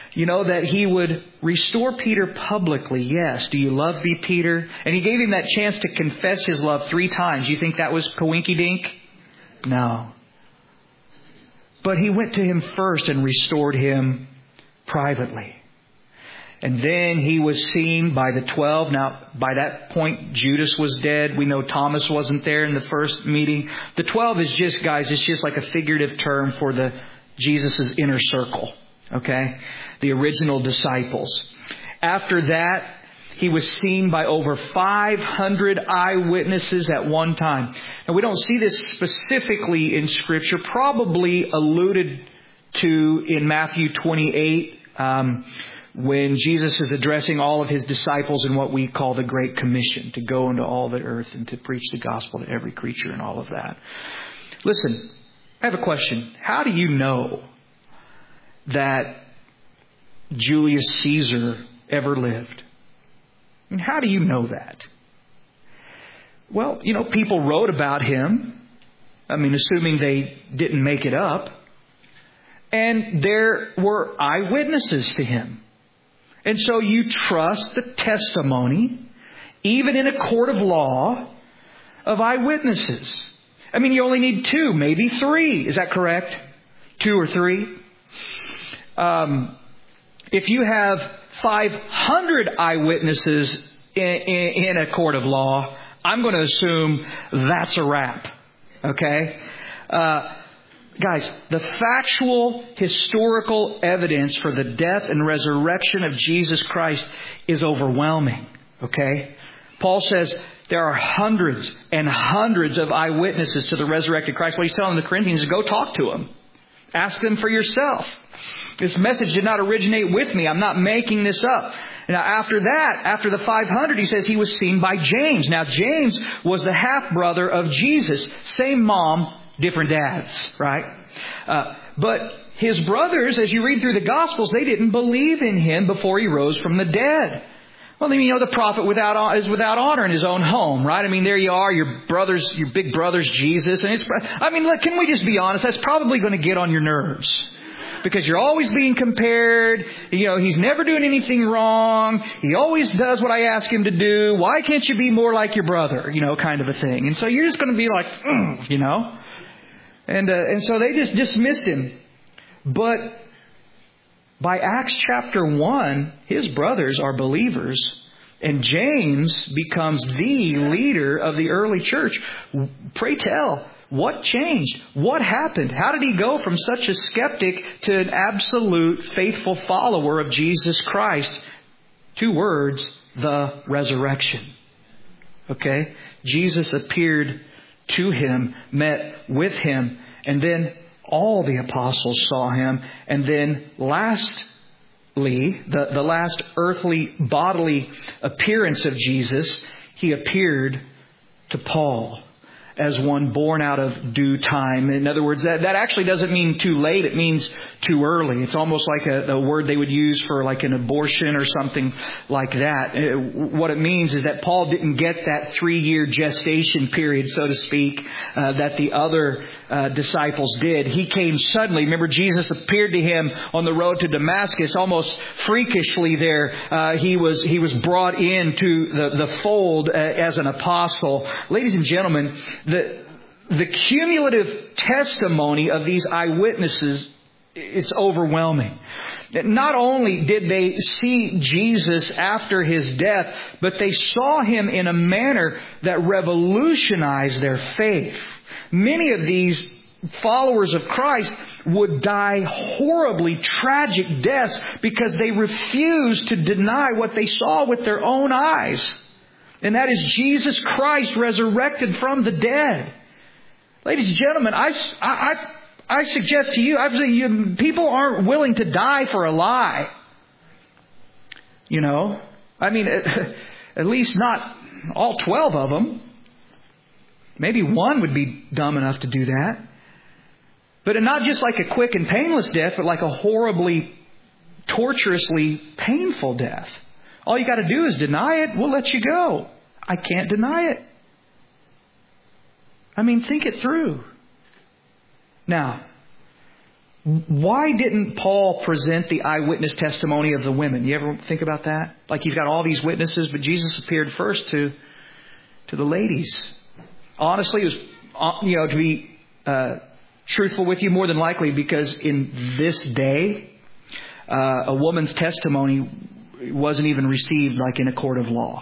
that He would restore Peter publicly. Yes. Do you love me, Peter? And He gave him that chance to confess his love 3 times. You think that was coinky-dink? No. But He went to him first and restored him privately. And then He was seen by the 12. Now, by that point, Judas was dead. We know Thomas wasn't there in the first meeting. The 12 is just, guys, it's just like a figurative term for Jesus' inner circle. Okay? The original disciples. After that, He was seen by over 500 eyewitnesses at one time. Now, we don't see this specifically in Scripture, probably alluded to in Matthew 28, when Jesus is addressing all of His disciples in what we call the Great Commission, to go into all the earth and to preach the gospel to every creature and all of that. Listen, I have a question. How do you know that Julius Caesar ever lived? And how do you know that? Well, people wrote about him. Assuming they didn't make it up. And there were eyewitnesses to him. And so you trust the testimony, even in a court of law, of eyewitnesses. You only need 2, maybe 3. Is that correct? 2 or 3? If you have 500 eyewitnesses in a court of law, I'm going to assume that's a wrap. Okay? Guys, the factual, historical evidence for the death and resurrection of Jesus Christ is overwhelming. Okay? Paul says there are hundreds and hundreds of eyewitnesses to the resurrected Christ. What he's telling the Corinthians is go talk to them. Ask them for yourself. This message did not originate with me. I'm not making this up. Now, after that, after the 500, he says He was seen by James. Now, James was the half-brother of Jesus. Same mom, different dads, right? But his brothers, as you read through the Gospels, they didn't believe in Him before He rose from the dead. Well, the prophet is without honor in his own home, right? There you are, your big brother's Jesus. And look, can we just be honest? That's probably going to get on your nerves. Because you're always being compared. He's never doing anything wrong. He always does what I ask him to do. Why can't you be more like your brother? Kind of a thing. And so you're just going to be like, And so they just dismissed him. But by Acts chapter 1, his brothers are believers. And James becomes the leader of the early church. Pray tell, what changed? What happened? How did he go from such a skeptic to an absolute faithful follower of Jesus Christ? 2 words, the resurrection. Okay? Jesus appeared to him, met with him, and then all the apostles saw Him. And then lastly, the last earthly bodily appearance of Jesus, He appeared to Paul as one born out of due time. In other words, that actually doesn't mean too late. It means too early. It's almost like a word they would use for like an abortion or something like that. What it means is that Paul didn't get that 3-year gestation period, so to speak, that the other disciples did. He came suddenly. Remember, Jesus appeared to him on the road to Damascus almost freakishly there. He was brought into the fold as an apostle. Ladies and gentlemen, the cumulative testimony of these eyewitnesses, it's overwhelming. Not only did they see Jesus after His death, but they saw Him in a manner that revolutionized their faith. Many of these followers of Christ would die horribly tragic deaths because they refused to deny what they saw with their own eyes. And that is Jesus Christ resurrected from the dead. Ladies and gentlemen, I suggest to you, people aren't willing to die for a lie. At least not all 12 of them. Maybe one would be dumb enough to do that. But not just like a quick and painless death, but like a horribly, torturously painful death. All you got to do is deny it. We'll let you go. I can't deny it. Think it through. Now, Why didn't Paul present the eyewitness testimony of the women? You ever think about that? Like he's got all these witnesses, but Jesus appeared first to the ladies. Honestly, it was, to be truthful with you, more than likely because in this day, a woman's testimony wasn't even received like in a court of law.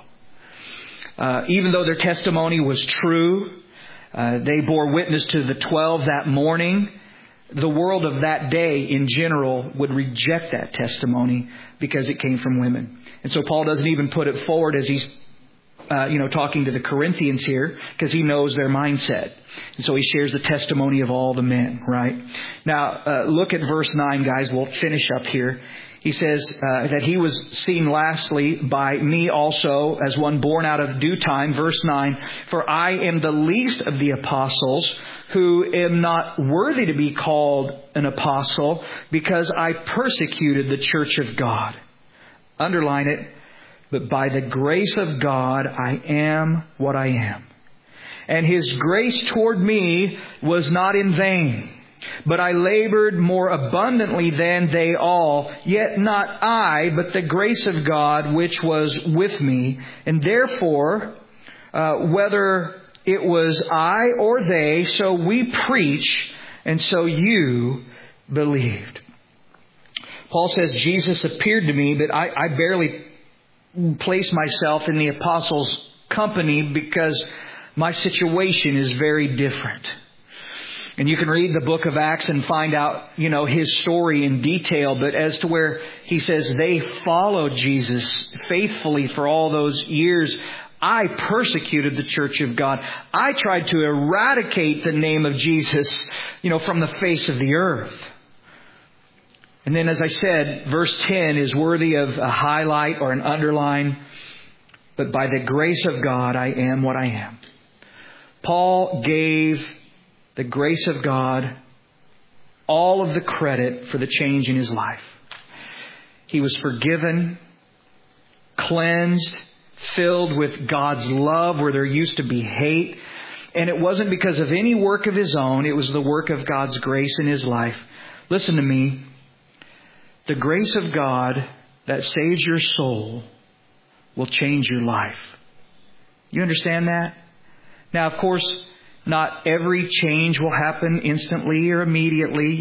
Even though their testimony was true, they bore witness to the 12 that morning. The world of that day in general would reject that testimony because it came from women. And so Paul doesn't even put it forward as he's talking to the Corinthians here, because he knows their mindset. And so he shares the testimony of all the men, right? Now, look at verse 9, guys. We'll finish up here. He says that he was seen lastly by me also as one born out of due time. Verse 9, for I am the least of the apostles, who am not worthy to be called an apostle, because I persecuted the church of God. Underline it. But by the grace of God, I am what I am. And His grace toward me was not in vain. But I labored more abundantly than they all. Yet not I, but the grace of God which was with me. And therefore, whether it was I or they, so we preach, and so you believed. Paul says, Jesus appeared to me, but I barely place myself in the apostles' company because my situation is very different. And you can read the book of Acts and find out, his story in detail. But as to where he says they followed Jesus faithfully for all those years, I persecuted the church of God. I tried to eradicate the name of Jesus, from the face of the earth. And then, as I said, verse 10 is worthy of a highlight or an underline. But by the grace of God, I am what I am. Paul gave the grace of God all of the credit for the change in his life. He was forgiven, cleansed, filled with God's love where there used to be hate. And it wasn't because of any work of his own. It was the work of God's grace in his life. Listen to me. The grace of God that saves your soul will change your life. You understand that? Now, of course, not every change will happen instantly or immediately,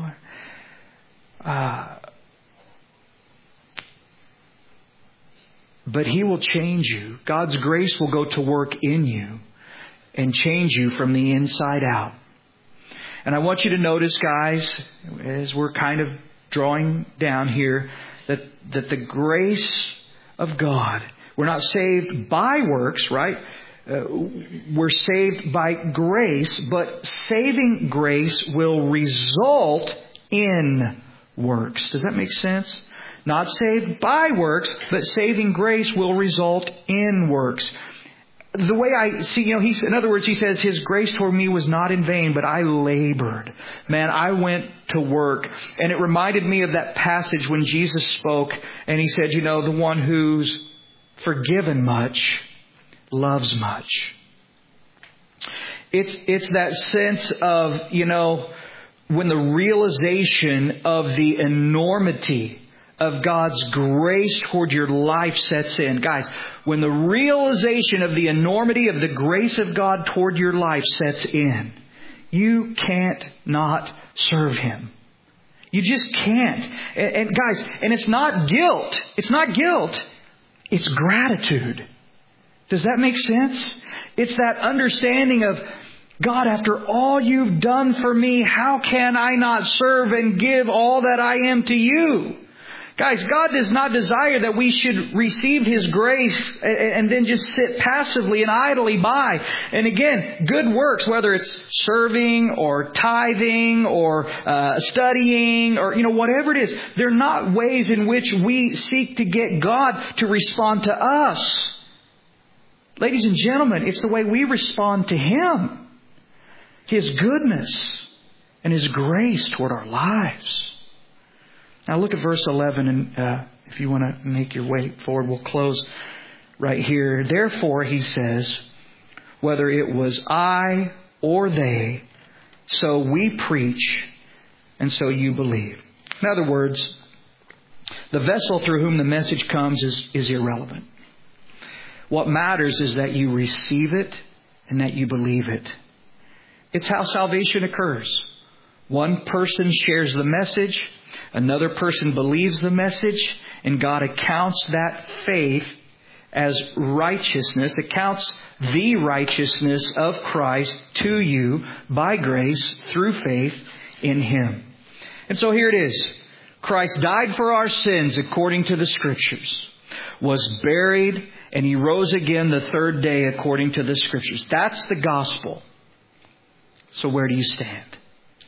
But He will change you. God's grace will go to work in you and change you from the inside out. And I want you to notice, guys, as we're kind of drawing down here, that the grace of God, we're not saved by works, right? We're saved by grace, but saving grace will result in works. Does that make sense? Not saved by works, but saving grace will result in works. The way I see, in other words, he says, His grace toward me was not in vain, but I labored. Man, I went to work. And it reminded me of that passage when Jesus spoke and He said, the one who's forgiven much loves much. It's that sense of, when the realization of the enormity of God's grace toward your life sets in. Guys, when the realization of the enormity of the grace of God toward your life sets in, you can't not serve Him. You just can't. And guys, and it's not guilt. It's not guilt. It's gratitude. Does that make sense? It's that understanding of, God, after all You've done for me, how can I not serve and give all that I am to You? Guys, God does not desire that we should receive His grace and then just sit passively and idly by. And again, good works, whether it's serving or tithing or studying or, whatever it is, they're not ways in which we seek to get God to respond to us. Ladies and gentlemen, it's the way we respond to Him. His goodness and His grace toward our lives. Now look at verse 11, and if you want to make your way forward, we'll close right here. Therefore, he says, whether it was I or they, so we preach, and so you believe. In other words, the vessel through whom the message comes is irrelevant. What matters is that you receive it and that you believe it. It's how salvation occurs. One person shares the message, another person believes the message, and God accounts that faith as righteousness, accounts the righteousness of Christ to you by grace through faith in Him. And so here it is. Christ died for our sins according to the Scriptures, was buried, and He rose again the third day according to the Scriptures. That's the gospel. So where do you stand?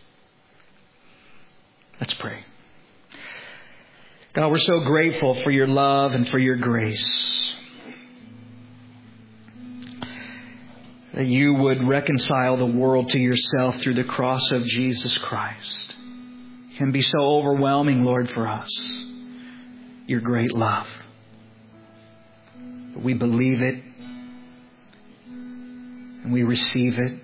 Let's pray. God, we're so grateful for Your love and for Your grace. That You would reconcile the world to Yourself through the cross of Jesus Christ. It can be so overwhelming, Lord, for us. Your great love. But we believe it. And we receive it.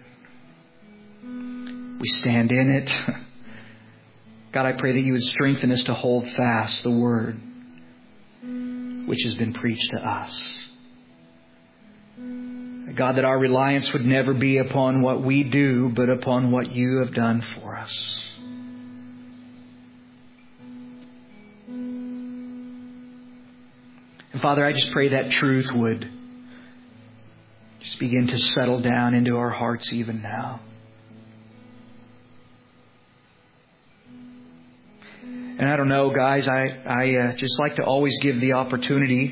We stand in it. God, I pray that You would strengthen us to hold fast the Word which has been preached to us. God, that our reliance would never be upon what we do, but upon what You have done for us. And Father, I just pray that truth would just begin to settle down into our hearts even now. And I don't know, guys, I just like to always give the opportunity.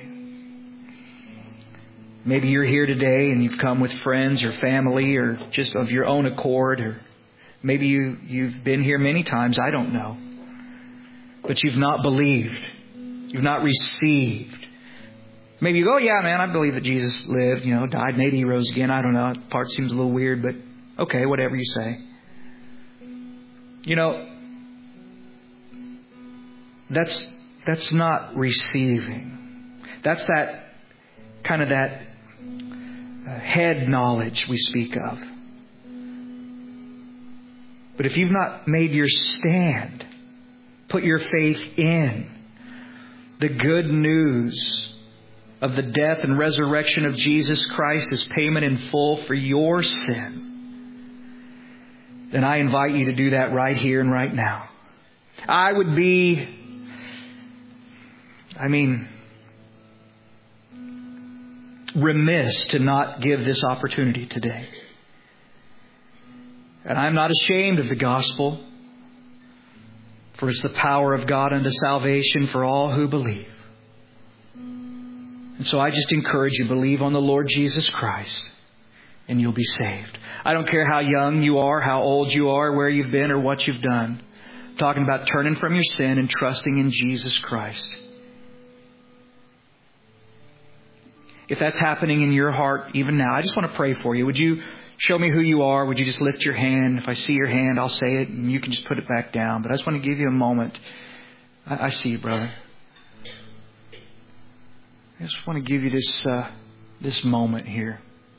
Maybe you're here today and you've come with friends or family or just of your own accord. Or maybe you've been here many times, I don't know. But you've not believed. You've not received. Maybe you go, yeah, man, I believe that Jesus lived, died, maybe He rose again. I don't know. That part seems a little weird, but okay, whatever you say. That's not receiving. That's that kind of that head knowledge we speak of. But if you've not made your stand, put your faith in the good news of the death and resurrection of Jesus Christ as payment in full for your sin, then I invite you to do that right here and right now. I would be remiss to not give this opportunity today. And I'm not ashamed of the gospel, for it's the power of God unto salvation for all who believe. And so I just encourage you, believe on the Lord Jesus Christ, and you'll be saved. I don't care how young you are, how old you are, where you've been, or what you've done. I'm talking about turning from your sin and trusting in Jesus Christ. If that's happening in your heart even now, I just want to pray for you. Would you show me who you are? Would you just lift your hand? If I see your hand, I'll say it and you can just put it back down. But I just want to give you a moment. I see you, brother. I just want to give you this moment here.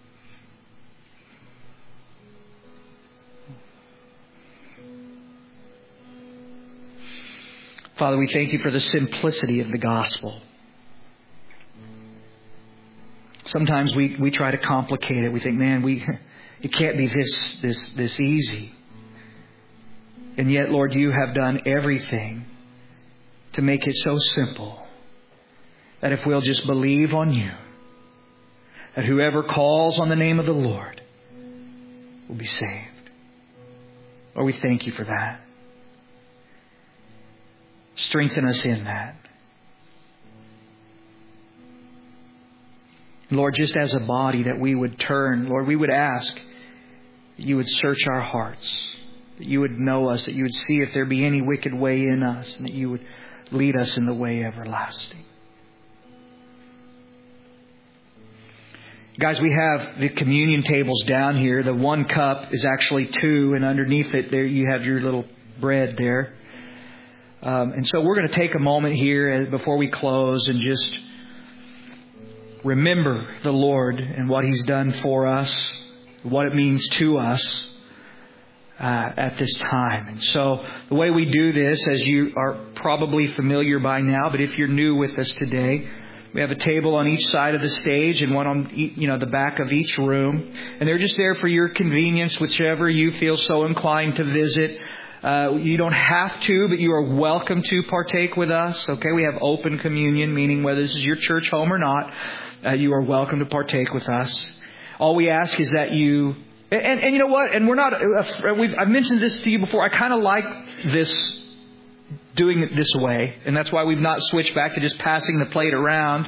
Father, we thank You for the simplicity of the gospel. Sometimes we try to complicate it. We think, man, it can't be this easy. And yet, Lord, You have done everything to make it so simple that if we'll just believe on You, that whoever calls on the name of the Lord will be saved. Lord, we thank You for that. Strengthen us in that. Lord, just as a body that we would turn, Lord, we would ask that You would search our hearts, that You would know us, that You would see if there be any wicked way in us, and that You would lead us in the way everlasting. Guys, we have the communion tables down here. The one cup is actually two, and underneath it there you have your little bread there. And so we're going to take a moment here before we close and just remember the Lord and what He's done for us, what it means to us. at this time. And so the way we do this, as you are probably familiar by now, but if you're new with us today, we have a table on each side of the stage and one on the back of each room. And they're just there for your convenience, whichever you feel so inclined to visit. You don't have to, but you are welcome to partake with us. Okay, we have open communion, meaning whether this is your church home or not, you are welcome to partake with us. All we ask is that you... And you know what? And we're not... I've mentioned this to you before. I kind of like this, doing it this way. And that's why we've not switched back to just passing the plate around.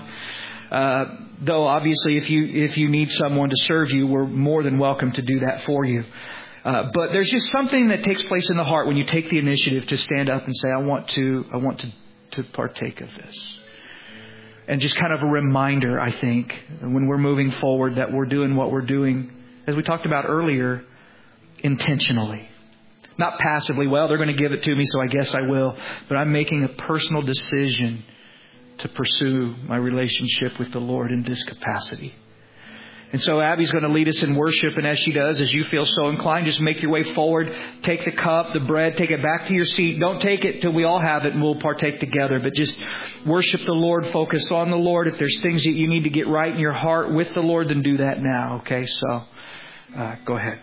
Though obviously if you need someone to serve you, we're more than welcome to do that for you. But there's just something that takes place in the heart when you take the initiative to stand up and say, I want to partake of this. And just kind of a reminder, I think, when we're moving forward, that we're doing what we're doing, as we talked about earlier, intentionally. Not passively, well, they're going to give it to me, so I guess I will. But I'm making a personal decision to pursue my relationship with the Lord in this capacity. And so Abby's going to lead us in worship, and as she does, as you feel so inclined, just make your way forward. Take the cup, the bread, take it back to your seat. Don't take it till we all have it and we'll partake together. But just worship the Lord, focus on the Lord. If there's things that you need to get right in your heart with the Lord, then do that now. Okay, so go ahead.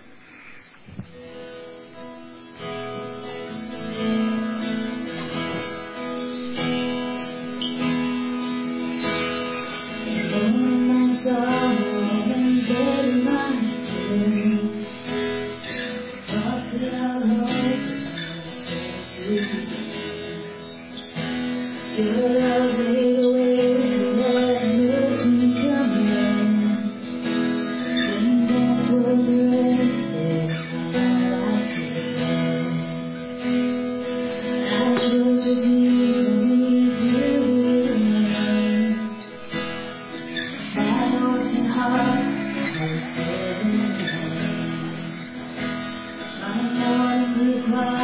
Cry.